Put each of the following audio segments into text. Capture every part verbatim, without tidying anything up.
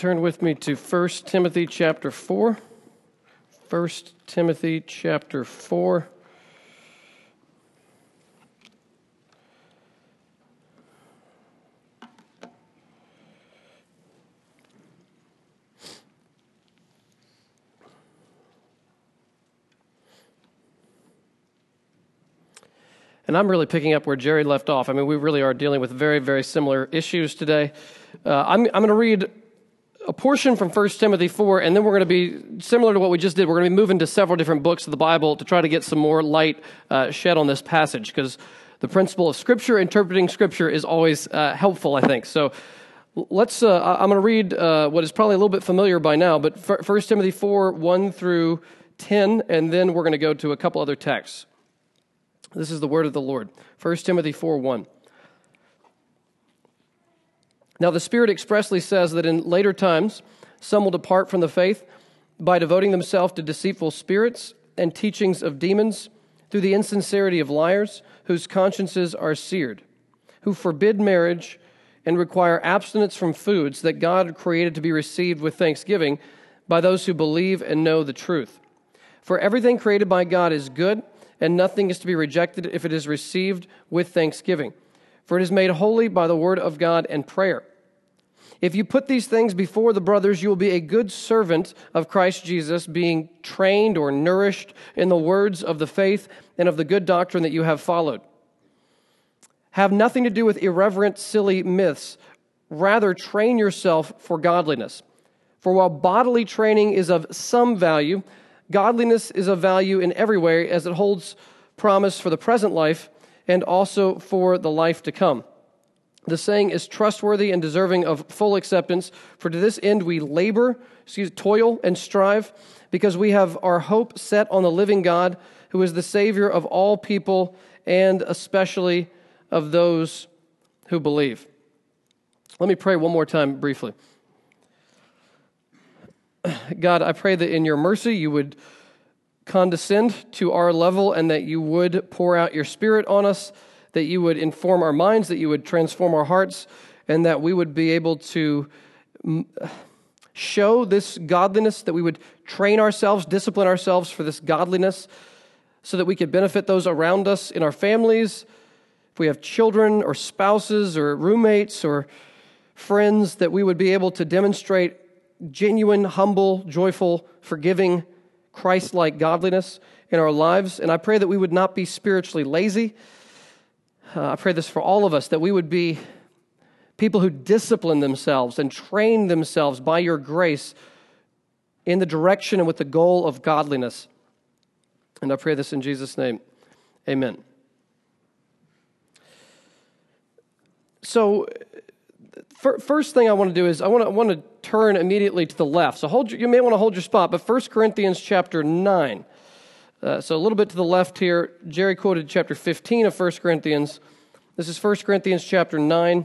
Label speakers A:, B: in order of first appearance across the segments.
A: turn with me to First Timothy chapter four. First Timothy chapter four. And I'm really picking up where Jerry left off. I mean, we really are dealing with very, very similar issues today. Uh, I'm, I'm going to read a portion from First Timothy four, and then we're going to be, similar to what we just did, we're going to be moving to several different books of the Bible to try to get some more light uh, shed on this passage, because the principle of Scripture, interpreting Scripture, is always uh, helpful, I think. So let's, uh, I'm going to read uh, what is probably a little bit familiar by now, but First Timothy four, one through ten, and then we're going to go to a couple other texts. This is the word of the Lord. First Timothy four, one. Now the Spirit expressly says that in later times some will depart from the faith by devoting themselves to deceitful spirits and teachings of demons, through the insincerity of liars, whose consciences are seared, who forbid marriage and require abstinence from foods that God created to be received with thanksgiving by those who believe and know the truth. For everything created by God is good, and nothing is to be rejected if it is received with thanksgiving, for it is made holy by the word of God and prayer. If you put these things before the brothers, you will be a good servant of Christ Jesus, being trained or nourished in the words of the faith and of the good doctrine that you have followed. Have nothing to do with irreverent, silly myths. Rather, train yourself for godliness. For while bodily training is of some value, godliness is of value in every way, as it holds promise for the present life and also for the life to come. The saying is trustworthy and deserving of full acceptance, for to this end we labor, excuse, toil and strive, because we have our hope set on the living God, who is the Savior of all people, and especially of those who believe. Let me pray one more time briefly. God, I pray that in your mercy you would condescend to our level, and that you would pour out your Spirit on us, that you would inform our minds, that you would transform our hearts, and that we would be able to show this godliness, that we would train ourselves, discipline ourselves for this godliness, so that we could benefit those around us in our families, if we have children or spouses or roommates or friends, that we would be able to demonstrate genuine, humble, joyful, forgiving, Christ-like godliness in our lives. And I pray that we would not be spiritually lazy. Uh, I pray this for all of us, that we would be people who discipline themselves and train themselves by your grace in the direction and with the goal of godliness. And I pray this in Jesus' name. Amen. So, first thing I want to do is I want to, I want to turn immediately to the left. So hold your, you may want to hold your spot, but First Corinthians chapter nine. Uh, so a little bit to the left here. Jerry quoted chapter fifteen of First Corinthians. This is First Corinthians chapter nine.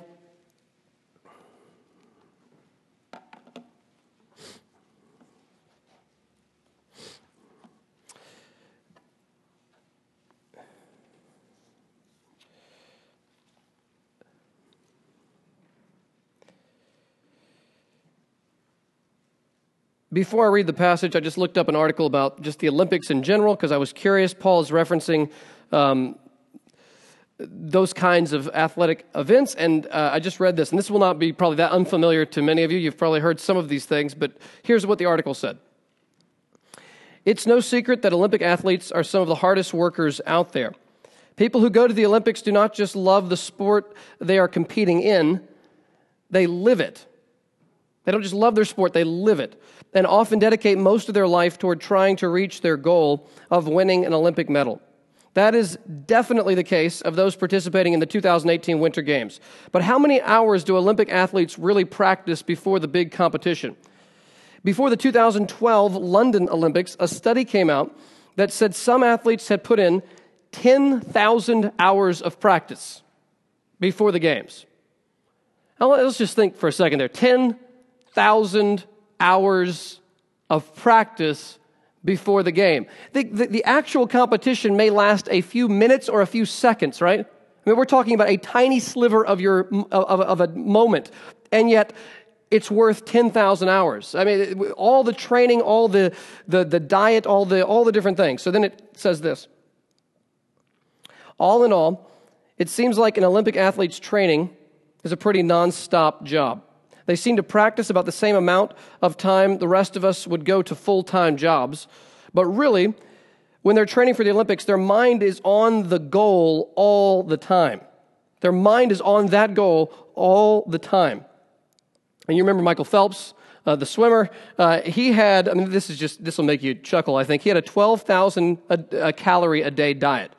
A: Before I read the passage, I just looked up an article about just the Olympics in general, because I was curious. Paul is referencing um, those kinds of athletic events, and uh, I just read this, and this will not be probably that unfamiliar to many of you. You've probably heard some of these things, but here's what the article said. It's no secret that Olympic athletes are some of the hardest workers out there. People who go to the Olympics do not just love the sport they are competing in, they live it. They don't just love their sport, they live it, and often dedicate most of their life toward trying to reach their goal of winning an Olympic medal. That is definitely the case of those participating in the two thousand eighteen Winter Games. But how many hours do Olympic athletes really practice before the big competition? Before the two thousand twelve London Olympics, a study came out that said some athletes had put in ten thousand hours of practice before the games. Now let's just think for a second there. ten thousand hours of practice before the game. The, the, the actual competition may last a few minutes or a few seconds, right? I mean, we're talking about a tiny sliver of your of, of a moment, and yet it's worth ten thousand hours. I mean, all the training, all the, the, the diet, all the, all the different things. So then it says this. All in all, it seems like an Olympic athlete's training is a pretty nonstop job. They seem to practice about the same amount of time the rest of us would go to full-time jobs. But really, when they're training for the Olympics, their mind is on the goal all the time. Their mind is on that goal all the time. And you remember Michael Phelps, uh, the swimmer, uh, he had, I mean, this is just, this will make you chuckle, I think. He had a twelve thousand a, a calorie a day diet.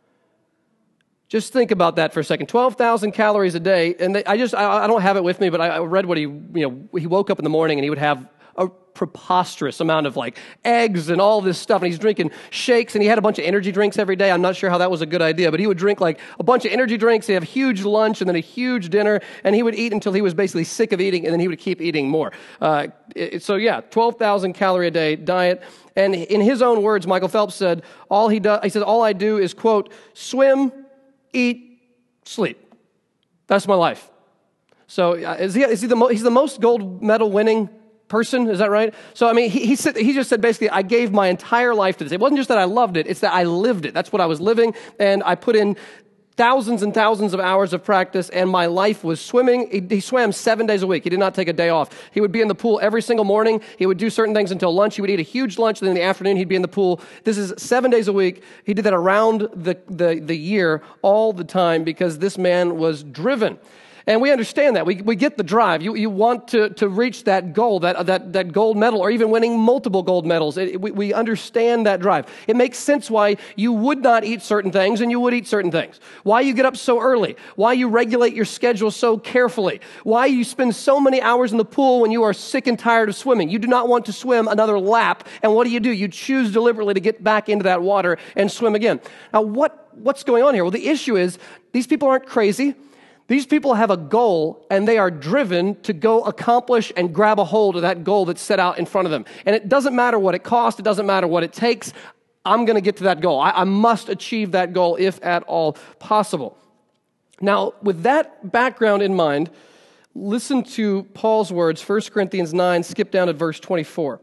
A: Just think about that for a second. twelve thousand calories a day. And they, I just, I, I don't have it with me, but I, I read what he, you know, he woke up in the morning and he would have a preposterous amount of like eggs and all this stuff. And he's drinking shakes and he had a bunch of energy drinks every day. I'm not sure how that was a good idea, but he would drink like a bunch of energy drinks. He'd have a huge lunch and then a huge dinner. And he would eat until he was basically sick of eating and then he would keep eating more. Uh, it, so yeah, twelve thousand calorie a day diet. And in his own words, Michael Phelps said, all he does, he said, all I do is quote, swim, eat, sleep. That's my life. So uh, is he, is he the mo- he's the most gold medal winning person, is that right? So, I mean, he he, said, he just said basically, I gave my entire life to this. It wasn't just that I loved it, it's that I lived it. That's what I was living, and I put in thousands and thousands of hours of practice, and my life was swimming. He, he swam seven days a week. He did not take a day off. He would be in the pool every single morning. He would do certain things until lunch. He would eat a huge lunch, then in the afternoon, he'd be in the pool. This is seven days a week. He did that around the, the, the year, all the time, because this man was driven. And we understand that. We we get the drive. You you want to, to reach that goal, that that that gold medal, or even winning multiple gold medals. It, we, we understand that drive. It makes sense why you would not eat certain things and you would eat certain things. Why you get up so early. Why you regulate your schedule so carefully. Why you spend so many hours in the pool when you are sick and tired of swimming. You do not want to swim another lap. And what do you do? You choose deliberately to get back into that water and swim again. Now, what what's going on here? Well, the issue is these people aren't crazy. These people have a goal, and they are driven to go accomplish and grab a hold of that goal that's set out in front of them. And it doesn't matter what it costs. It doesn't matter what it takes. I'm going to get to that goal. I, I must achieve that goal if at all possible. Now, with that background in mind, listen to Paul's words, First Corinthians nine, skip down to verse twenty-four.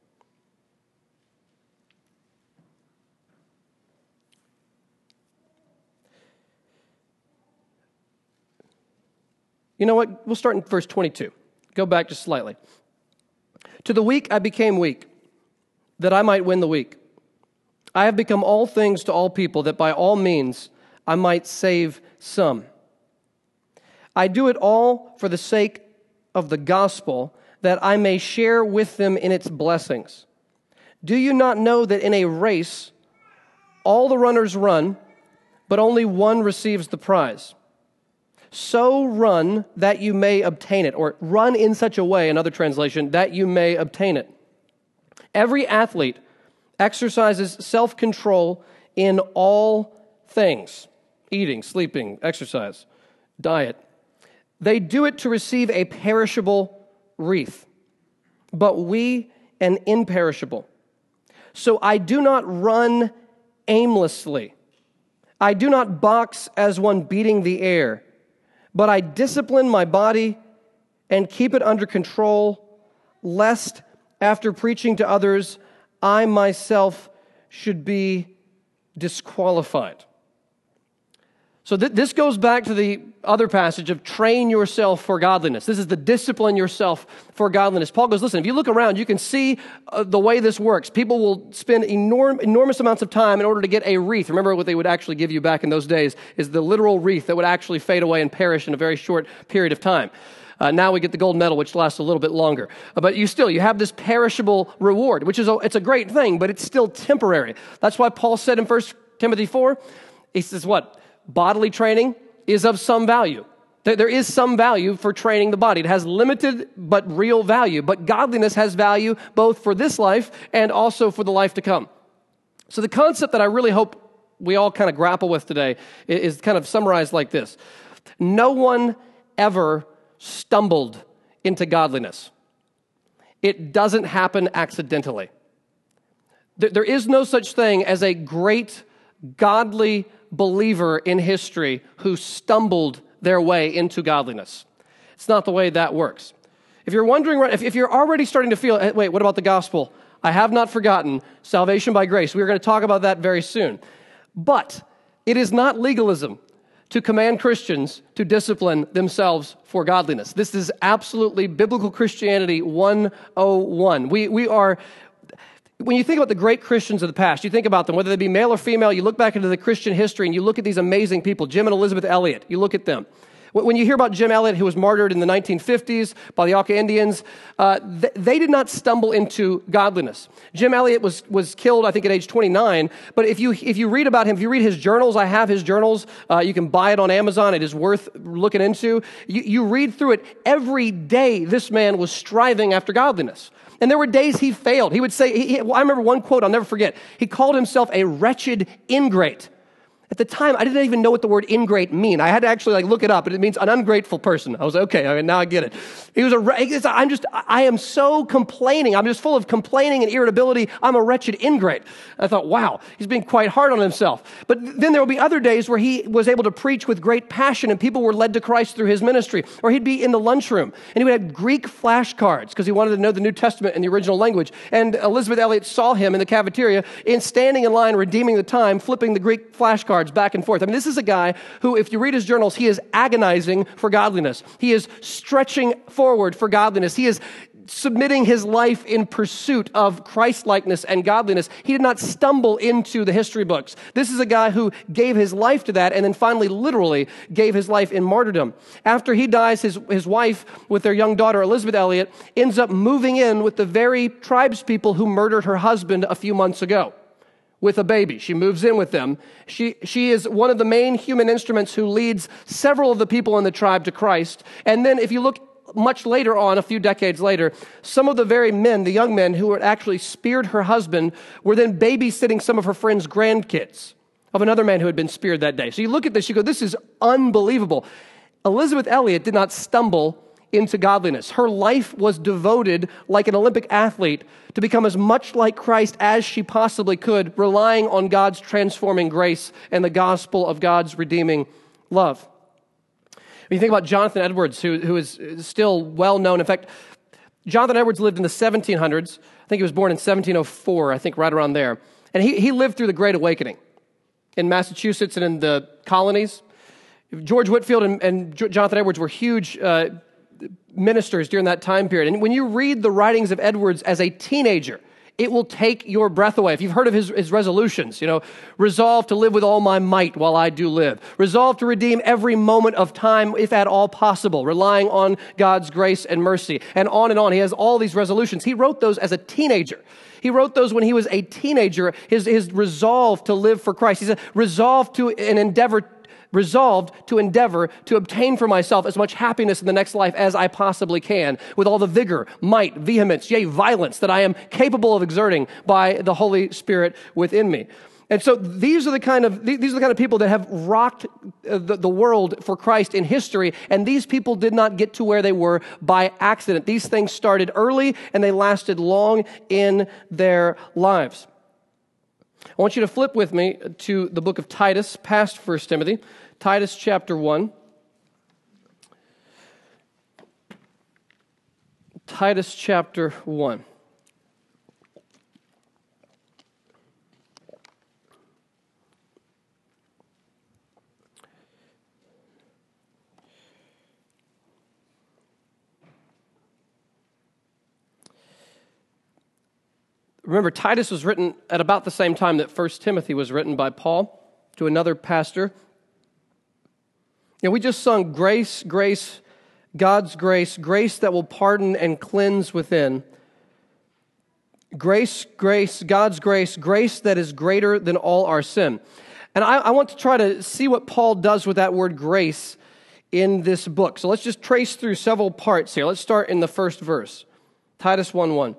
A: You know what? We'll start in verse twenty-two. Go back just slightly. To the weak I became weak, that I might win the weak. I have become all things to all people, that by all means I might save some. I do it all for the sake of the gospel, that I may share with them in its blessings. Do you not know that in a race all the runners run, but only one receives the prize? So run that you may obtain it, or run in such a way, another translation, that you may obtain it. Every athlete exercises self-control in all things, eating, sleeping, exercise, diet. They do it to receive a perishable wreath, but we an imperishable. So I do not run aimlessly. I do not box as one beating the air, but I discipline my body and keep it under control, lest after preaching to others, I myself should be disqualified. So th- this goes back to the other passage of train yourself for godliness. This is the discipline yourself for godliness. Paul goes, listen, if you look around, you can see uh, the way this works. People will spend enorm- enormous amounts of time in order to get a wreath. Remember what they would actually give you back in those days is the literal wreath that would actually fade away and perish in a very short period of time. Uh, now we get the gold medal, which lasts a little bit longer. Uh, but you still, you have this perishable reward, which is a, it's a great thing, but it's still temporary. That's why Paul said in First Timothy four, he says what? Bodily training is of some value. There is some value for training the body. It has limited but real value. But godliness has value both for this life and also for the life to come. So the concept that I really hope we all kind of grapple with today is kind of summarized like this. No one ever stumbled into godliness. It doesn't happen accidentally. There is no such thing as a great godly believer in history who stumbled their way into godliness. It's not the way that works. If you're wondering, if, if you're already starting to feel, hey, wait, what about the gospel? I have not forgotten salvation by grace. We're going to talk about that very soon. But it is not legalism to command Christians to discipline themselves for godliness. This is absolutely biblical Christianity one oh one. We, we are... When you think about the great Christians of the past, you think about them, whether they be male or female, you look back into the Christian history and you look at these amazing people, Jim and Elizabeth Elliot, you look at them. When you hear about Jim Elliot, who was martyred in the nineteen fifties by the Auca Indians, uh, th- they did not stumble into godliness. Jim Elliot was was killed, I think, at age twenty-nine, but if you if you read about him, if you read his journals, I have his journals, uh, you can buy it on Amazon, it is worth looking into. You, you read through it, every day this man was striving after godliness. And there were days he failed. He would say, he, well, I remember one quote I'll never forget. He called himself a wretched ingrate. At the time, I didn't even know what the word ingrate mean. I had to actually like look it up, and it means an ungrateful person. I was like, okay, I mean, now I get it. He was a, I'm just, I am so complaining. I'm just full of complaining and irritability. I'm a wretched ingrate. I thought, wow, he's being quite hard on himself. But then there will be other days where he was able to preach with great passion, and people were led to Christ through his ministry. Or he'd be in the lunchroom, and he would have Greek flashcards because he wanted to know the New Testament in the original language. And Elizabeth Elliot saw him in the cafeteria, in standing in line, redeeming the time, flipping the Greek flashcards back and forth. I mean, this is a guy who, if you read his journals, he is agonizing for godliness. He is stretching forward for godliness. He is submitting his life in pursuit of Christ-likeness and godliness. He did not stumble into the history books. This is a guy who gave his life to that and then finally literally gave his life in martyrdom. After he dies, his, his wife, with their young daughter, Elizabeth Elliot, ends up moving in with the very tribes people who murdered her husband a few months ago. With a baby. She moves in with them. She she is one of the main human instruments who leads several of the people in the tribe to Christ. And then if you look much later on, a few decades later, some of the very men, the young men who had actually speared her husband, were then babysitting some of her friends' grandkids of another man who had been speared that day. So you look at this, you go, this is unbelievable. Elizabeth Elliot did not stumble into godliness. Her life was devoted like an Olympic athlete to become as much like Christ as she possibly could, relying on God's transforming grace and the gospel of God's redeeming love. When you think about Jonathan Edwards, who, who is still well known. In fact, Jonathan Edwards lived in the seventeen hundreds. I think he was born in seventeen oh four, I think right around there. And he, he lived through the Great Awakening in Massachusetts and in the colonies. George Whitefield and, and Jonathan Edwards were huge uh, ministers during that time period. And when you read the writings of Edwards as a teenager, it will take your breath away. If you've heard of his, his resolutions, you know, resolve to live with all my might while I do live. Resolve to redeem every moment of time, if at all possible, relying on God's grace and mercy. And on and on. He has all these resolutions. He wrote those as a teenager. He wrote those when he was a teenager, his, his resolve to live for Christ. He said, resolve to an endeavor resolved to endeavor to obtain for myself as much happiness in the next life as I possibly can, with all the vigor, might, vehemence, yea, violence that I am capable of exerting by the Holy Spirit within me. And so these are the kind of these are the kind of people that have rocked the, the world for Christ in history, and these people did not get to where they were by accident. These things started early, and they lasted long in their lives. I want you to flip with me to the book of Titus, past First Timothy, Titus chapter one. Titus chapter one. Remember, Titus was written at about the same time that First Timothy was written by Paul to another pastor. You know, we just sung grace, grace, God's grace, grace that will pardon and cleanse within. Grace, grace, God's grace, grace that is greater than all our sin. And I, I want to try to see what Paul does with that word grace in this book. So let's just trace through several parts here. Let's start in the first verse, Titus one one.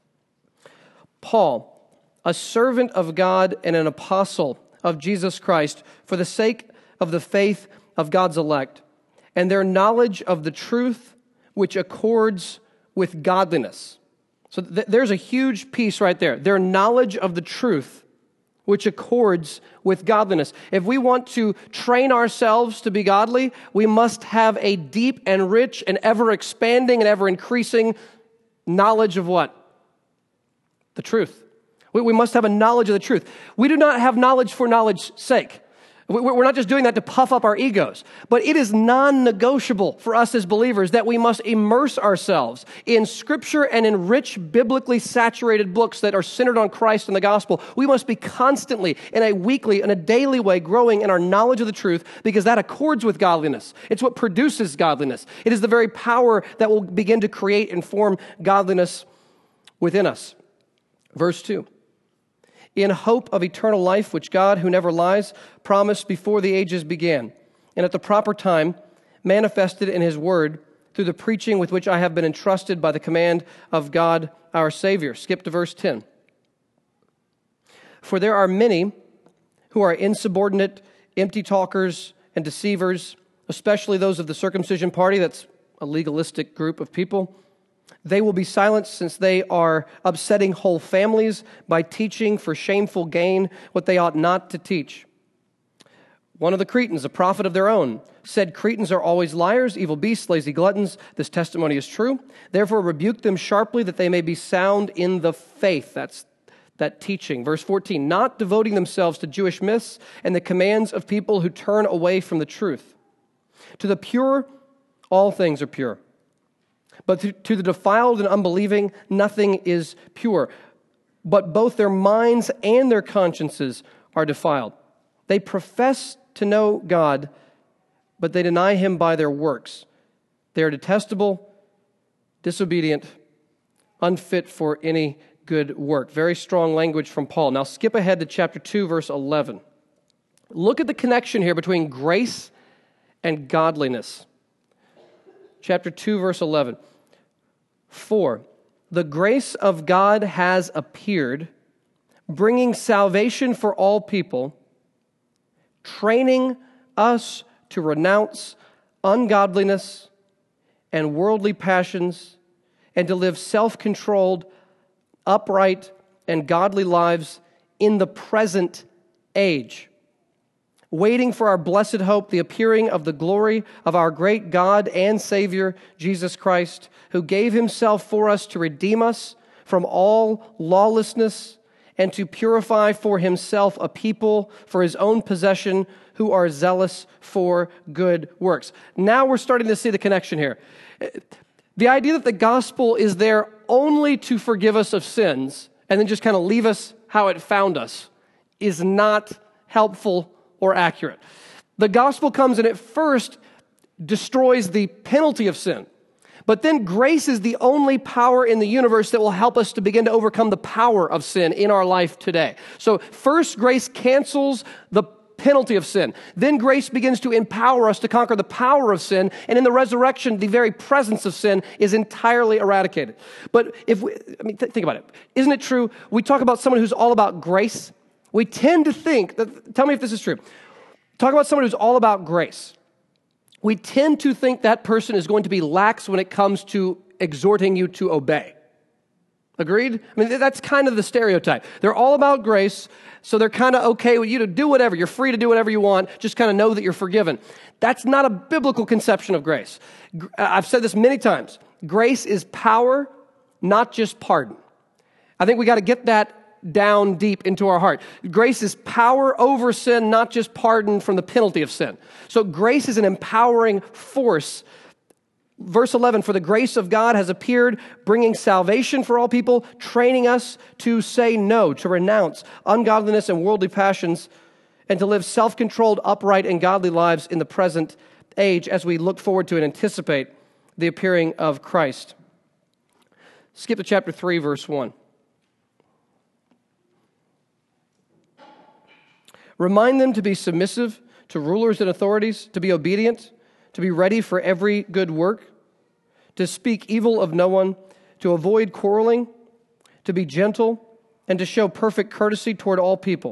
A: Paul, a servant of God and an apostle of Jesus Christ, for the sake of the faith of God's elect, and their knowledge of the truth which accords with godliness. So th- there's a huge piece right there. Their knowledge of the truth which accords with godliness. If we want to train ourselves to be godly, we must have a deep and rich and ever-expanding and ever-increasing knowledge of what? The truth. We, we must have a knowledge of the truth. We do not have knowledge for knowledge's sake. We're not just doing that to puff up our egos, but it is non-negotiable for us as believers that we must immerse ourselves in Scripture and in rich, biblically saturated books that are centered on Christ and the gospel. We must be constantly, in a weekly and a daily way, growing in our knowledge of the truth because that accords with godliness. It's what produces godliness. It is the very power that will begin to create and form godliness within us. Verse two. In hope of eternal life, which God, who never lies, promised before the ages began, and at the proper time manifested in his word through the preaching with which I have been entrusted by the command of God our Savior. Skip to verse ten. For there are many who are insubordinate, empty talkers, and deceivers, especially those of the circumcision party. That's a legalistic group of people. They will be silenced since they are upsetting whole families by teaching for shameful gain what they ought not to teach. One of the Cretans, a prophet of their own, said, Cretans are always liars, evil beasts, lazy gluttons. This testimony is true. Therefore rebuke them sharply that they may be sound in the faith. That's that teaching. Verse fourteen, not devoting themselves to Jewish myths and the commands of people who turn away from the truth. To the pure, all things are pure. But to, to the defiled and unbelieving, nothing is pure. But both their minds and their consciences are defiled. They profess to know God, but they deny him by their works. They are detestable, disobedient, unfit for any good work. Very strong language from Paul. Now skip ahead to chapter two, verse eleven. Look at the connection here between grace and godliness. Chapter two, verse eleven. For the grace of God has appeared, bringing salvation for all people, training us to renounce ungodliness and worldly passions, and to live self-controlled, upright, and godly lives in the present age, waiting for our blessed hope, the appearing of the glory of our great God and Savior, Jesus Christ, who gave himself for us to redeem us from all lawlessness and to purify for himself a people for his own possession who are zealous for good works. Now we're starting to see the connection here. The idea that the gospel is there only to forgive us of sins and then just kind of leave us how it found us is not helpful or accurate. The gospel comes and it first destroys the penalty of sin. But then grace is the only power in the universe that will help us to begin to overcome the power of sin in our life today. So first, grace cancels the penalty of sin. Then grace begins to empower us to conquer the power of sin. And in the resurrection, the very presence of sin is entirely eradicated. But if we, I mean, th- think about it. Isn't it true? We talk about someone who's all about grace. We tend to think, that, tell me if this is true. Talk about someone who's all about grace. We tend to think that person is going to be lax when it comes to exhorting you to obey. Agreed? I mean, that's kind of the stereotype. They're all about grace, so they're kind of okay with you to do whatever. You're free to do whatever you want. Just kind of know that you're forgiven. That's not a biblical conception of grace. I've said this many times. Grace is power, not just pardon. I think we got to get that down deep into our heart. Grace is power over sin, not just pardon from the penalty of sin. So grace is an empowering force. Verse eleven, for the grace of God has appeared, bringing salvation for all people, training us to say no, to renounce ungodliness and worldly passions, and to live self-controlled, upright, and godly lives in the present age as we look forward to and anticipate the appearing of Christ. Skip to chapter three, verse one. Remind them to be submissive to rulers and authorities, to be obedient, to be ready for every good work, to speak evil of no one, to avoid quarreling, to be gentle, and to show perfect courtesy toward all people.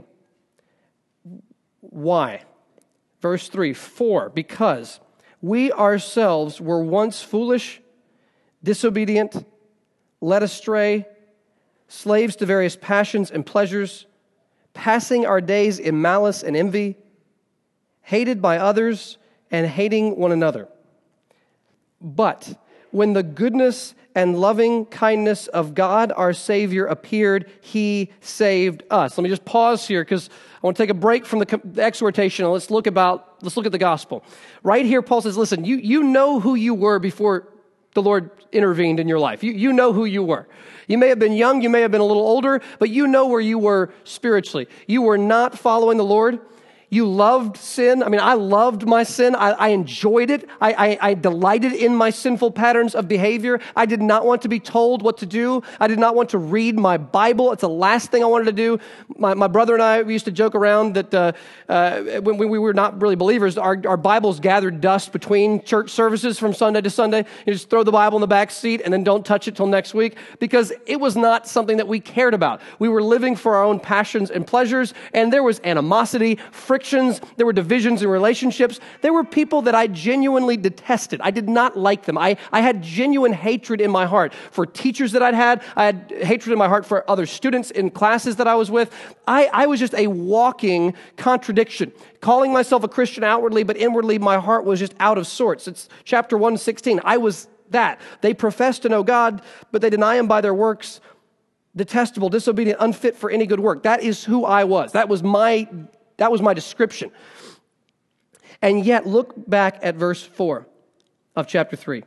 A: Why? Verse three, for, because we ourselves were once foolish, disobedient, led astray, slaves to various passions and pleasures, passing our days in malice and envy, hated by others and hating one another. But when the goodness and loving kindness of God, our Savior, appeared, He saved us. Let me just pause here because I want to take a break from the, the exhortation and let's look about, let's look at the gospel. Right here, Paul says, listen, you, you know who you were before the Lord intervened in your life. You, you know who you were. You may have been young, you may have been a little older, but you know where you were spiritually. You were not following the Lord. You loved sin. I mean, I loved my sin. I, I enjoyed it. I, I, I delighted in my sinful patterns of behavior. I did not want to be told what to do. I did not want to read my Bible. It's the last thing I wanted to do. My, my brother and I, we used to joke around that uh, uh, when, when we were not really believers, our, our Bibles gathered dust between church services from Sunday to Sunday. You just throw the Bible in the back seat and then don't touch it till next week because it was not something that we cared about. We were living for our own passions and pleasures, and there was animosity, frictions, there were divisions in relationships. There were people that I genuinely detested. I did not like them. I, I had genuine hatred in my heart for teachers that I'd had. I had hatred in my heart for other students in classes that I was with. I, I was just a walking contradiction. Calling myself a Christian outwardly, but inwardly my heart was just out of sorts. It's chapter one sixteen. I was that. They profess to know God, but they deny Him by their works. Detestable, disobedient, unfit for any good work. That is who I was. That was my That was my description. And yet, look back at verse four of chapter three.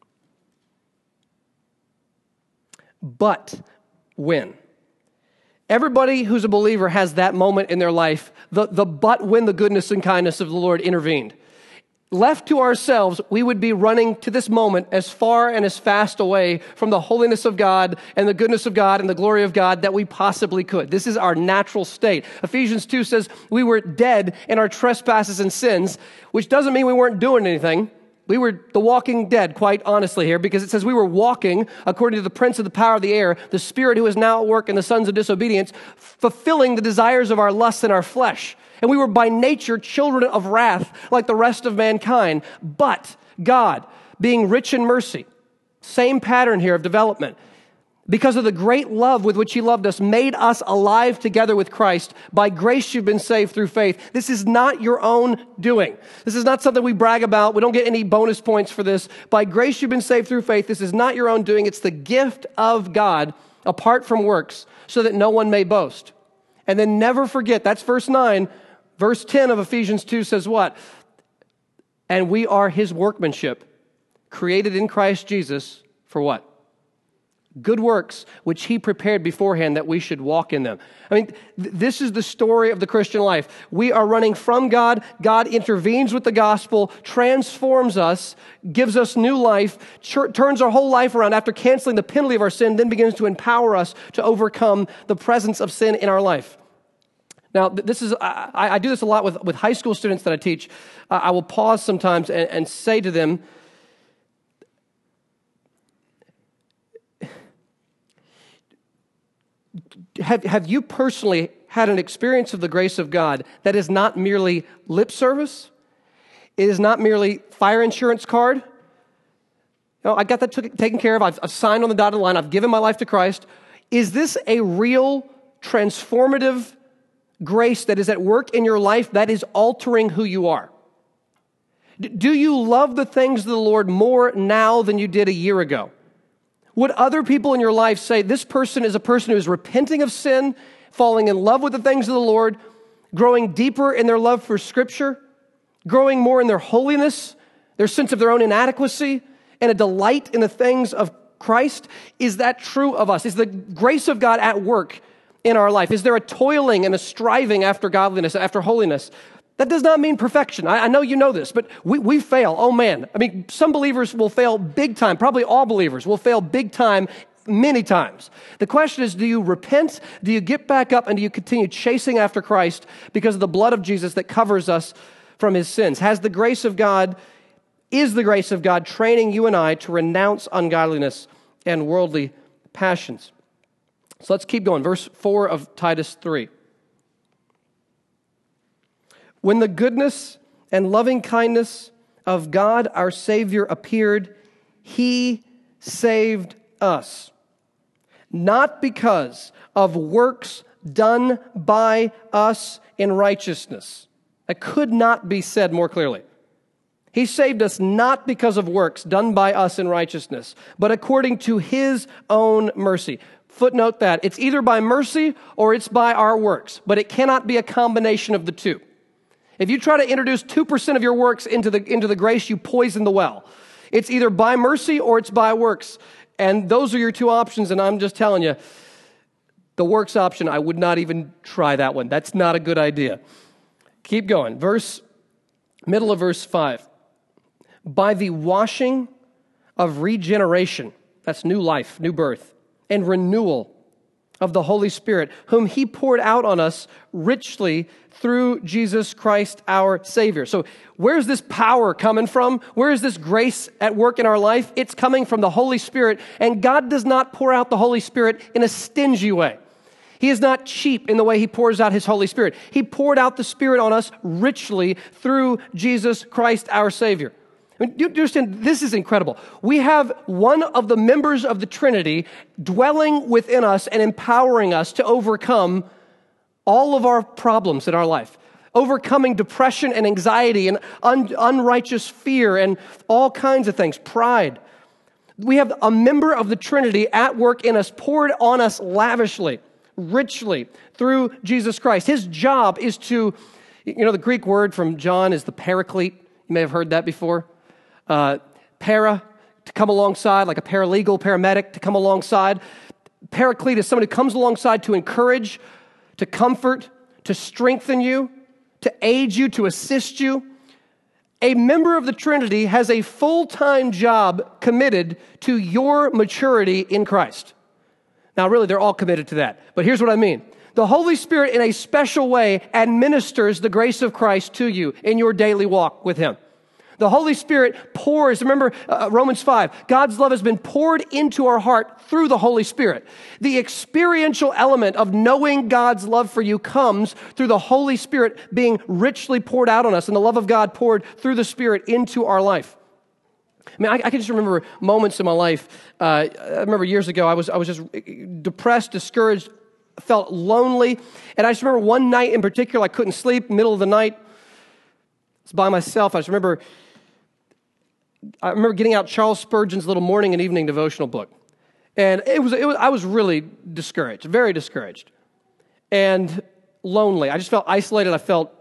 A: But when? Everybody who's a believer has that moment in their life, the, the but when the goodness and kindness of the Lord intervened. Left to ourselves, we would be running to this moment as far and as fast away from the holiness of God and the goodness of God and the glory of God that we possibly could. This is our natural state. Ephesians two says we were dead in our trespasses and sins, which doesn't mean we weren't doing anything. We were the walking dead, quite honestly here, because it says we were walking according to the prince of the power of the air, the spirit who is now at work in the sons of disobedience, fulfilling the desires of our lusts in our flesh. And we were by nature children of wrath like the rest of mankind. But God, being rich in mercy, same pattern here of development, because of the great love with which He loved us, made us alive together with Christ. By grace you've been saved through faith. This is not your own doing. This is not something we brag about. We don't get any bonus points for this. By grace you've been saved through faith. This is not your own doing. It's the gift of God apart from works, so that no one may boast. And then never forget, that's verse nine. Verse ten of Ephesians two says what? And we are His workmanship, created in Christ Jesus for what? Good works, which He prepared beforehand that we should walk in them. I mean, th- this is the story of the Christian life. We are running from God. God intervenes with the gospel, transforms us, gives us new life, ch- turns our whole life around after canceling the penalty of our sin, then begins to empower us to overcome the presence of sin in our life. Now, this is I, I do this a lot with, with high school students that I teach. Uh, I will pause sometimes and, and say to them, have, have you personally had an experience of the grace of God that is not merely lip service? It is not merely fire insurance card? You know, I got that took, taken care of. I've, I've signed on the dotted line. I've given my life to Christ. Is this a real transformative grace that is at work in your life that is altering who you are? Do you love the things of the Lord more now than you did a year ago? Would other people in your life say, this person is a person who is repenting of sin, falling in love with the things of the Lord, growing deeper in their love for Scripture, growing more in their holiness, their sense of their own inadequacy, and a delight in the things of Christ? Is that true of us? Is the grace of God at work in our life? Is there a toiling and a striving after godliness, after holiness? That does not mean perfection. I, I know you know this, but we, we fail. Oh man. I mean, some believers will fail big time. Probably all believers will fail big time many times. The question is, do you repent? Do you get back up? And do you continue chasing after Christ because of the blood of Jesus that covers us from His sins? Has the grace of God, is the grace of God training you and I to renounce ungodliness and worldly passions? So let's keep going. Verse four of Titus three. When the goodness and loving kindness of God our Savior appeared, He saved us, not because of works done by us in righteousness. That could not be said more clearly. He saved us not because of works done by us in righteousness, but according to his own mercy. Footnote that. It's either by mercy or it's by our works, but it cannot be a combination of the two. If you try to introduce two percent of your works into the, into the grace, you poison the well. It's either by mercy or it's by works. And those are your two options, and I'm just telling you, the works option, I would not even try that one. That's not a good idea. Keep going. Verse, middle of verse five. By the washing of regeneration, that's new life, new birth, and renewal of the Holy Spirit, whom he poured out on us richly through Jesus Christ our Savior. So where's this power coming from? Where is this grace at work in our life? It's coming from the Holy Spirit, and God does not pour out the Holy Spirit in a stingy way. He is not cheap in the way he pours out his Holy Spirit. He poured out the Spirit on us richly through Jesus Christ our Savior. I mean, do you understand? This is incredible. We have one of the members of the Trinity dwelling within us and empowering us to overcome all of our problems in our life, overcoming depression and anxiety and un- unrighteous fear and all kinds of things, pride. We have a member of the Trinity at work in us, poured on us lavishly, richly through Jesus Christ. His job is to, you know, the Greek word from John is the paraclete. You may have heard that before. Uh, para, to come alongside, like a paralegal, paramedic, to come alongside. Paraclete is someone who comes alongside to encourage, to comfort, to strengthen you, to aid you, to assist you. A member of the Trinity has a full-time job committed to your maturity in Christ. Now, really, they're all committed to that. But here's what I mean. The Holy Spirit, in a special way, administers the grace of Christ to you in your daily walk with him. The Holy Spirit pours, remember uh, Romans five, God's love has been poured into our heart through the Holy Spirit. The experiential element of knowing God's love for you comes through the Holy Spirit being richly poured out on us and the love of God poured through the Spirit into our life. I mean, I, I can just remember moments in my life. Uh, I remember years ago, I was I was just depressed, discouraged, felt lonely. And I just remember one night in particular, I couldn't sleep, middle of the night. I was by myself. I just remember... I remember getting out Charles Spurgeon's little morning and evening devotional book. And it was, it was, I was really discouraged, very discouraged, and lonely. I just felt isolated. I felt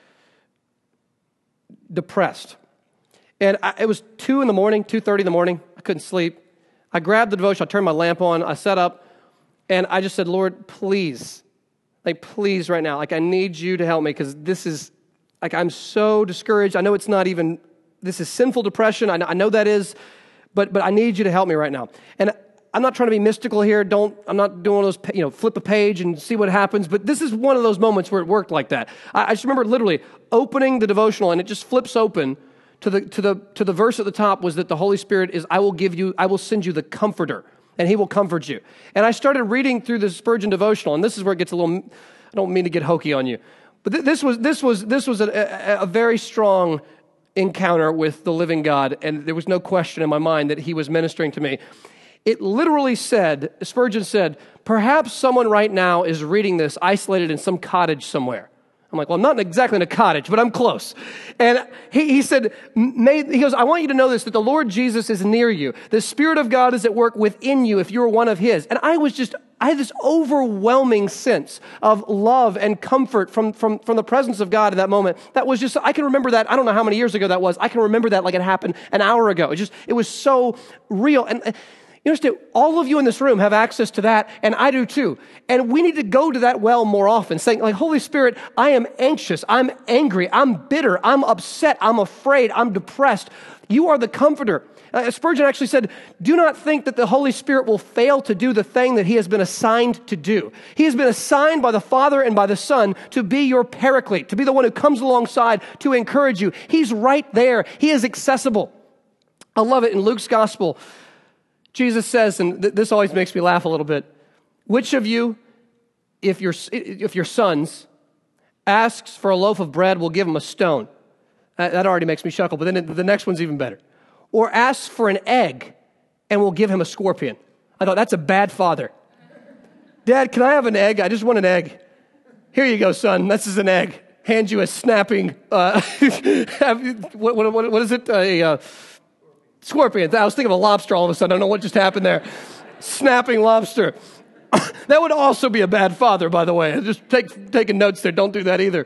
A: depressed. And I, it was two in the morning, two thirty in the morning. I couldn't sleep. I grabbed the devotion. I turned my lamp on. I sat up, and I just said, Lord, please, like, please right now, like, I need you to help me because this is, like, I'm so discouraged. I know it's not even... This is sinful depression. I know, I know that is, but but I need you to help me right now. And I'm not trying to be mystical here. Don't I'm not doing those, you know, flip a page and see what happens. But this is one of those moments where it worked like that. I, I just remember literally opening the devotional, and it just flips open to the to the to the verse at the top was that the Holy Spirit is I will give you I will send you the Comforter, and He will comfort you. And I started reading through the Spurgeon devotional, and this is where it gets a little. I don't mean to get hokey on you, but th- this was this was this was a, a, a very strong encounter with the living God, and there was no question in my mind that he was ministering to me. It literally said, Spurgeon said, perhaps someone right now is reading this isolated in some cottage somewhere. I'm like, well, I'm not exactly in a cottage, but I'm close. And he, he said, May, he goes, I want you to know this, that the Lord Jesus is near you. The Spirit of God is at work within you if you're one of his. And I was just, I had this overwhelming sense of love and comfort from, from, from the presence of God in that moment. That was just, I can remember that. I don't know how many years ago that was. I can remember that like it happened an hour ago. It just, it was so real. And you understand, all of you in this room have access to that, and I do too. And we need to go to that well more often, saying, like, Holy Spirit, I am anxious, I'm angry, I'm bitter, I'm upset, I'm afraid, I'm depressed. You are the comforter. Uh, Spurgeon actually said, do not think that the Holy Spirit will fail to do the thing that he has been assigned to do. He has been assigned by the Father and by the Son to be your paraclete, to be the one who comes alongside to encourage you. He's right there. He is accessible. I love it in Luke's gospel. Jesus says, and th- this always makes me laugh a little bit, which of you, if your, if your sons asks for a loaf of bread, will give him a stone? Uh, that already makes me chuckle, but then it, the next one's even better. Or asks for an egg and will give him a scorpion. I thought, that's a bad father. Dad, can I have an egg? I just want an egg. Here you go, son. This is an egg. Hand you a snapping, uh, what, what, what is it? A uh, scorpion. I was thinking of a lobster all of a sudden. I don't know what just happened there. Snapping lobster. That would also be a bad father, by the way. Just take taking notes there. Don't do that either.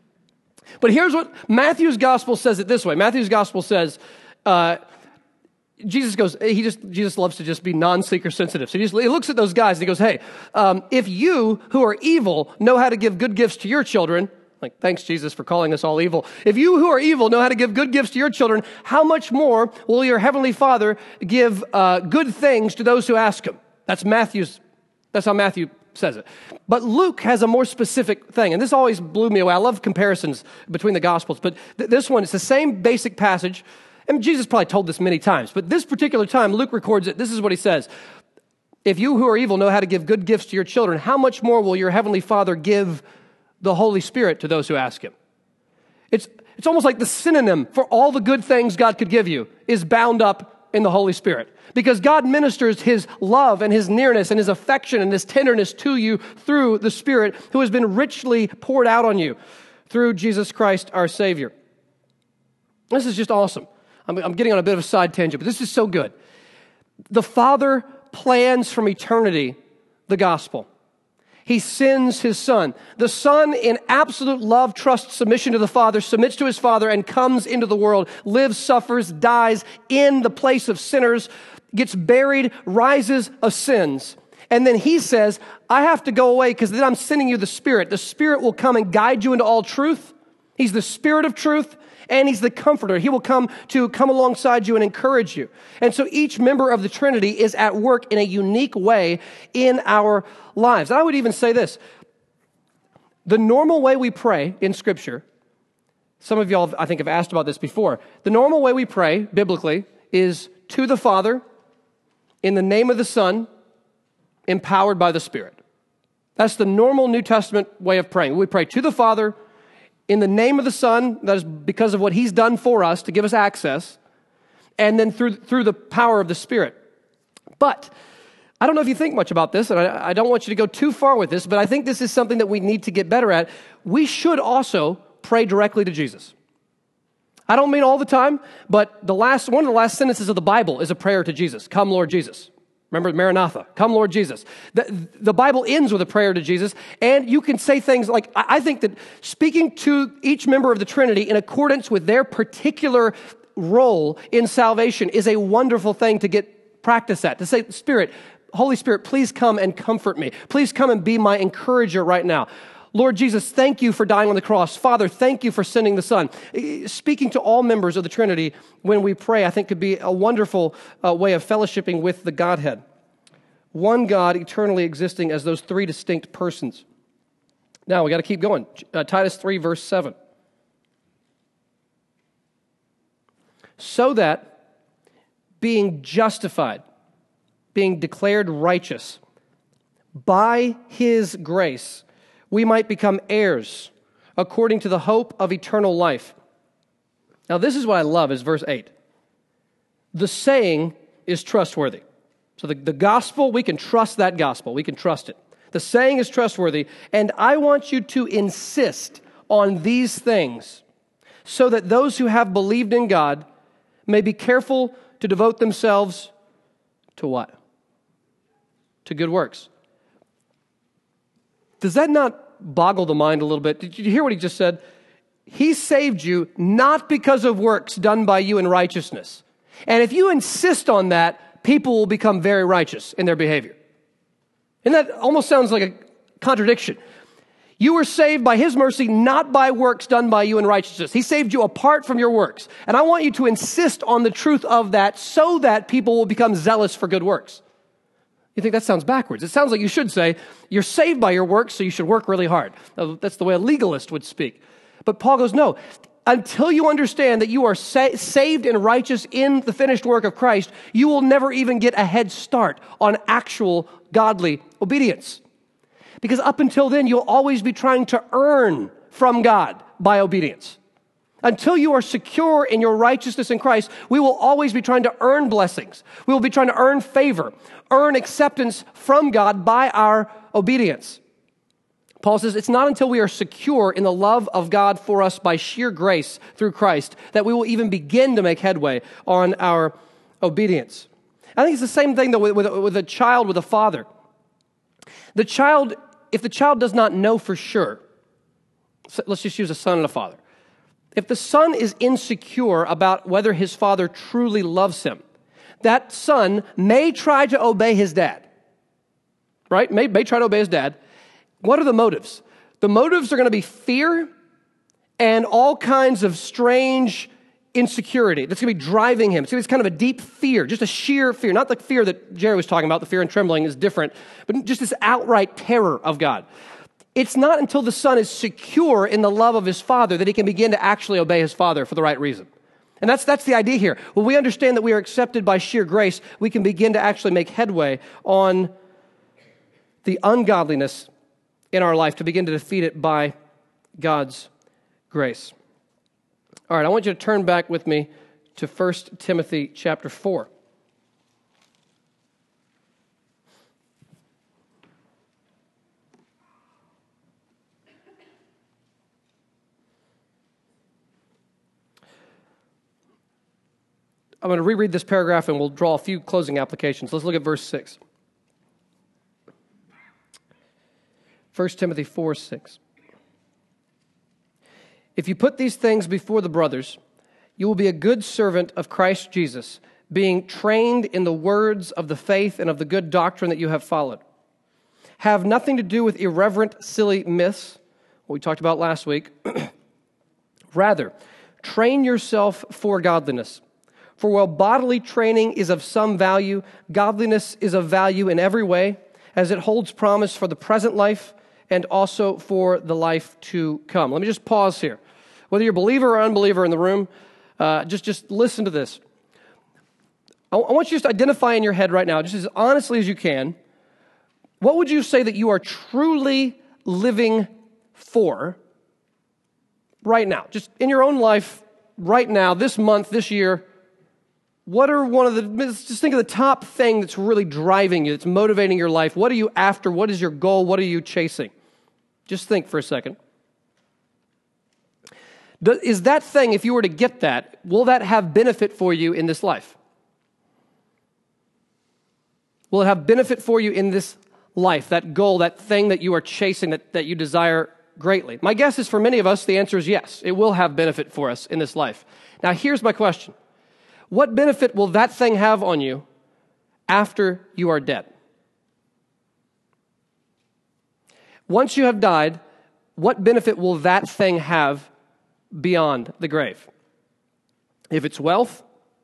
A: But here's what Matthew's gospel says it this way. Matthew's gospel says, uh, Jesus goes, he just, Jesus loves to just be non-seeker sensitive. So he, just, he looks at those guys and he goes, hey, um, if you who are evil know how to give good gifts to your children, like, thanks, Jesus, for calling us all evil. If you who are evil know how to give good gifts to your children, how much more will your heavenly Father give uh, good things to those who ask him? That's Matthew's, that's how Matthew says it. But Luke has a more specific thing, and this always blew me away. I love comparisons between the Gospels, but th- this one, it's the same basic passage, and Jesus probably told this many times, but this particular time, Luke records it. This is what he says. If you who are evil know how to give good gifts to your children, how much more will your heavenly Father give the Holy Spirit to those who ask him? It's, it's almost like the synonym for all the good things God could give you is bound up in the Holy Spirit. Because God ministers his love and his nearness and his affection and his tenderness to you through the Spirit who has been richly poured out on you through Jesus Christ our Savior. This is just awesome. I'm, I'm getting on a bit of a side tangent, but this is so good. The Father plans from eternity the gospel. He sends his Son. The Son, in absolute love, trust, submission to the Father, submits to his Father and comes into the world, lives, suffers, dies in the place of sinners, gets buried, rises, ascends. And then he says, I have to go away because then I'm sending you the Spirit. The Spirit will come and guide you into all truth. He's the Spirit of truth. And he's the comforter. He will come to come alongside you and encourage you. And so each member of the Trinity is at work in a unique way in our lives. I would even say this. The normal way we pray in Scripture, some of y'all, I think, have asked about this before. The normal way we pray, biblically, is to the Father, in the name of the Son, empowered by the Spirit. That's the normal New Testament way of praying. We pray to the Father, in the name of the Son, that is because of what he's done for us to give us access, and then through, through the power of the Spirit. But I don't know if you think much about this, and I, I don't want you to go too far with this, but I think this is something that we need to get better at. We should also pray directly to Jesus. I don't mean all the time, but the last one of the last sentences of the Bible is a prayer to Jesus. Come, Lord Jesus. Remember, Maranatha, come Lord Jesus. The, the Bible ends with a prayer to Jesus, and you can say things like, I think that speaking to each member of the Trinity in accordance with their particular role in salvation is a wonderful thing to get practice at. To say, Spirit, Holy Spirit, please come and comfort me. Please come and be my encourager right now. Lord Jesus, thank you for dying on the cross. Father, thank you for sending the Son. Speaking to all members of the Trinity when we pray, I think could be a wonderful uh, way of fellowshipping with the Godhead. One God eternally existing as those three distinct persons. Now, we got to keep going. Uh, Titus three, verse seven. So that being justified, being declared righteous by his grace, we might become heirs according to the hope of eternal life. Now, this is what I love is verse eight. The saying is trustworthy. So the, the gospel, we can trust that gospel. We can trust it. The saying is trustworthy, and I want you to insist on these things so that those who have believed in God may be careful to devote themselves to what? To good works. Does that not boggle the mind a little bit? Did you hear what he just said? He saved you not because of works done by you in righteousness. And if you insist on that, people will become very righteous in their behavior. And that almost sounds like a contradiction. You were saved by his mercy, not by works done by you in righteousness. He saved you apart from your works. And I want you to insist on the truth of that so that people will become zealous for good works. You think that sounds backwards. It sounds like you should say, you're saved by your works, so you should work really hard. That's the way a legalist would speak. But Paul goes, no. Until you understand that you are sa- saved and righteous in the finished work of Christ, you will never even get a head start on actual godly obedience. Because up until then, you'll always be trying to earn from God by obedience. Until you are secure in your righteousness in Christ, we will always be trying to earn blessings. We will be trying to earn favor, earn acceptance from God by our obedience. Paul says it's not until we are secure in the love of God for us by sheer grace through Christ that we will even begin to make headway on our obedience. I think it's the same thing, though, with, with, with a child with a father. The child, if the child does not know for sure, so let's just use a son and a father. If the son is insecure about whether his father truly loves him, that son may try to obey his dad, right? May, may try to obey his dad. What are the motives? The motives are going to be fear and all kinds of strange insecurity that's going to be driving him. So it's kind of a deep fear, just a sheer fear, not the fear that Jerry was talking about. The fear and trembling is different, but just this outright terror of God. It's not until the son is secure in the love of his father that he can begin to actually obey his father for the right reason. And that's that's the idea here. When we understand that we are accepted by sheer grace, we can begin to actually make headway on the ungodliness in our life, to begin to defeat it by God's grace. All right, I want you to turn back with me to First Timothy chapter four. I'm going to reread this paragraph and we'll draw a few closing applications. Let's look at verse six. First Timothy four, six. If you put these things before the brothers, you will be a good servant of Christ Jesus, being trained in the words of the faith and of the good doctrine that you have followed. Have nothing to do with irreverent, silly myths, what we talked about last week. Rather, train yourself for godliness. For while bodily training is of some value, godliness is of value in every way, as it holds promise for the present life and also for the life to come. Let me just pause here. Whether you're a believer or unbeliever in the room, uh, just, just listen to this. I, I want you just to identify in your head right now, just as honestly as you can, what would you say that you are truly living for right now? Just in your own life, right now, this month, this year, what are one of the, just think of the top thing that's really driving you, that's motivating your life. What are you after? What is your goal? What are you chasing? Just think for a second. Is that thing, if you were to get that, will that have benefit for you in this life? Will it have benefit for you in this life, that goal, that thing that you are chasing, that, that you desire greatly? My guess is for many of us, the answer is yes. It will have benefit for us in this life. Now, here's my question. What benefit will that thing have on you after you are dead? Once you have died, what benefit will that thing have beyond the grave? If it's wealth,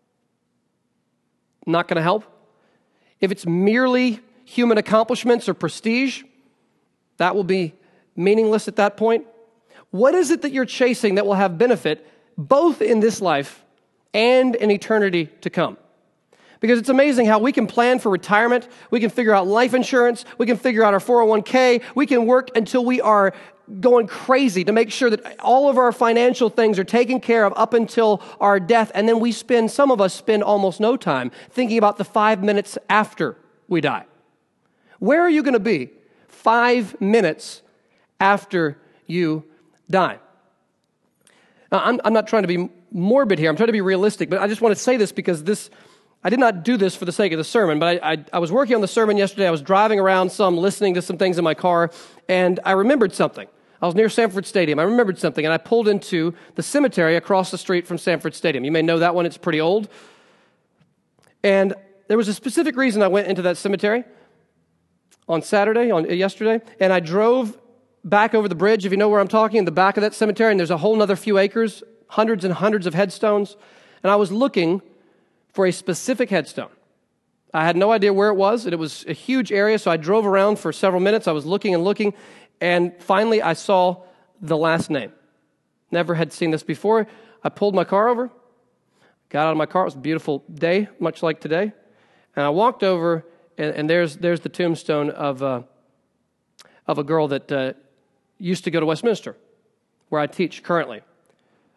A: not going to help. If it's merely human accomplishments or prestige, that will be meaningless at that point. What is it that you're chasing that will have benefit both in this life and in eternity to come? Because it's amazing how we can plan for retirement, we can figure out life insurance, we can figure out our four oh one k, we can work until we are going crazy to make sure that all of our financial things are taken care of up until our death, and then we spend, some of us spend almost no time thinking about the five minutes after we die. Where are you going to be five minutes after you die? Now, I'm, I'm not trying to be morbid here, I'm trying to be realistic, but I just want to say this because this, I did not do this for the sake of the sermon, but I, I, I was working on the sermon yesterday. I was driving around some, listening to some things in my car, and I remembered something. I was near Sanford Stadium. I remembered something, and I pulled into the cemetery across the street from Sanford Stadium. You may know that one. It's pretty old. And there was a specific reason I went into that cemetery on Saturday, on yesterday, and I drove back over the bridge, if you know where I'm talking, in the back of that cemetery, and there's a whole nother few acres, hundreds and hundreds of headstones, and I was looking for a specific headstone. I had no idea where it was, and it was a huge area, so I drove around for several minutes. I was looking and looking, and finally I saw the last name. Never had seen this before. I pulled my car over, got out of my car. It was a beautiful day, much like today, and I walked over, and, and there's there's the tombstone of uh, of a girl that uh, used to go to Westminster, where I teach currently.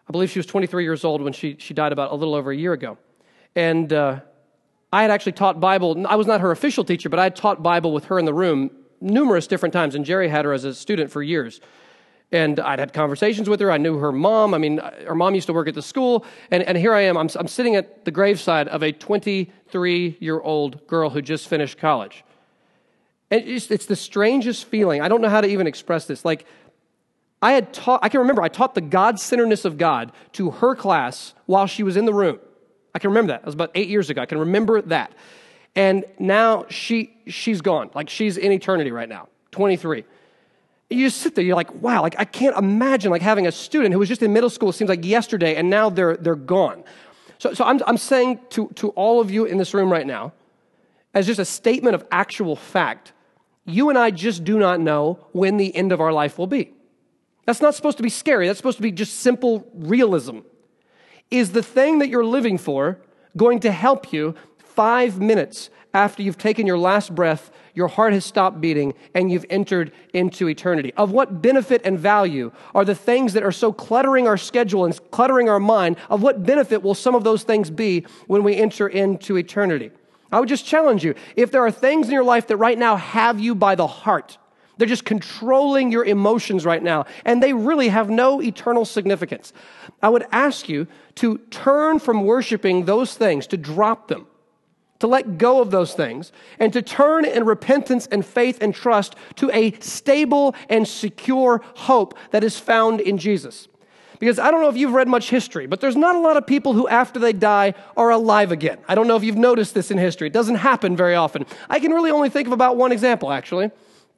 A: I believe she was twenty-three years old when she, she died about a little over a year ago. And uh, I had actually taught Bible. I was not her official teacher, but I had taught Bible with her in the room numerous different times, and Jerry had her as a student for years. And I'd had conversations with her. I knew her mom. I mean, her mom used to work at the school. And, and here I am. I'm, I'm sitting at the graveside of a twenty-three-year-old girl who just finished college. And it's, it's the strangest feeling. I don't know how to even express this. Like, I had taught, I can remember, I taught the God-centeredness of God to her class while she was in the room. I can remember that. That was about eight years ago. I can remember that. And now she she's gone. Like, she's in eternity right now, twenty-three. You just sit there, you're like, wow, like I can't imagine like having a student who was just in middle school, it seems like yesterday, and now they're they're gone. So so I'm I'm saying to, to all of you in this room right now, as just a statement of actual fact, you and I just do not know when the end of our life will be. That's not supposed to be scary. That's supposed to be just simple realism. Is the thing that you're living for going to help you five minutes after you've taken your last breath, your heart has stopped beating, and you've entered into eternity? Of what benefit and value are the things that are so cluttering our schedule and cluttering our mind? Of what benefit will some of those things be when we enter into eternity? I would just challenge you, if there are things in your life that right now have you by the heart, they're just controlling your emotions right now, and they really have no eternal significance, I would ask you to turn from worshiping those things, to drop them, to let go of those things, and to turn in repentance and faith and trust to a stable and secure hope that is found in Jesus. Because I don't know if you've read much history, but there's not a lot of people who after they die are alive again. I don't know if you've noticed this in history. It doesn't happen very often. I can really only think of about one example, actually.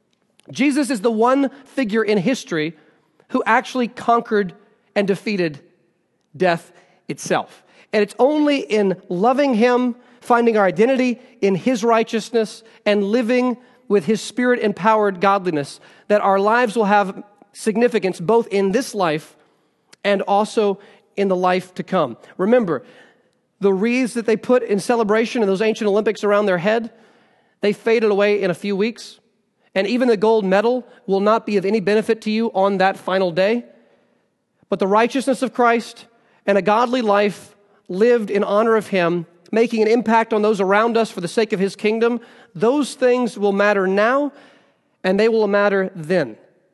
A: Jesus is the one figure in history who actually conquered and defeated death itself. And it's only in loving him, finding our identity in his righteousness, and living with his Spirit-empowered godliness that our lives will have significance both in this life and also in the life to come. Remember, the wreaths that they put in celebration in those ancient Olympics around their head, they faded away in a few weeks. And even the gold medal will not be of any benefit to you on that final day. But the righteousness of Christ and a godly life lived in honor of him, making an impact on those around us for the sake of his kingdom, those things will matter now, and they will matter then.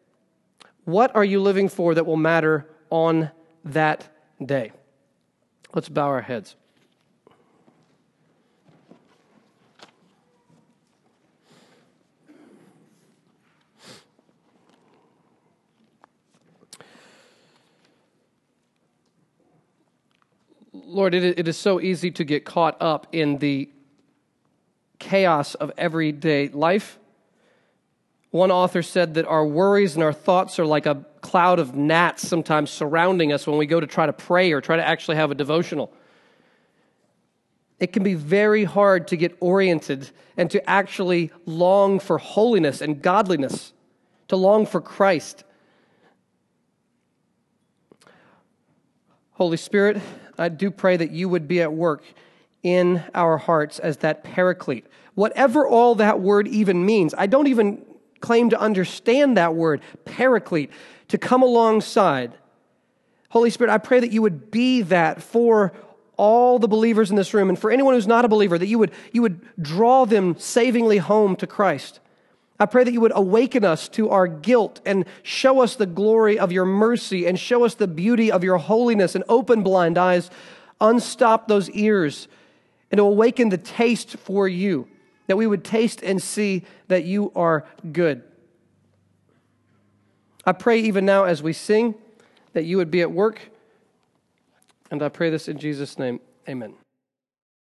A: What are you living for that will matter on that day? Let's bow our heads. Lord, it is so easy to get caught up in the chaos of everyday life. One author said that our worries and our thoughts are like a cloud of gnats sometimes surrounding us when we go to try to pray or try to actually have a devotional. It can be very hard to get oriented and to actually long for holiness and godliness, to long for Christ. Holy Spirit, I do pray that you would be at work in our hearts as that paraclete. Whatever all that word even means, I don't even claim to understand that word, paraclete, to come alongside. Holy Spirit, I pray that you would be that for all the believers in this room, and for anyone who's not a believer, that you would, you would draw them savingly home to Christ. I pray that you would awaken us to our guilt and show us the glory of your mercy and show us the beauty of your holiness, and open blind eyes, unstop those ears, and to awaken the taste for you, that we would taste and see that you are good. I pray even now as we sing that you would be at work, and I pray this in Jesus' name. Amen.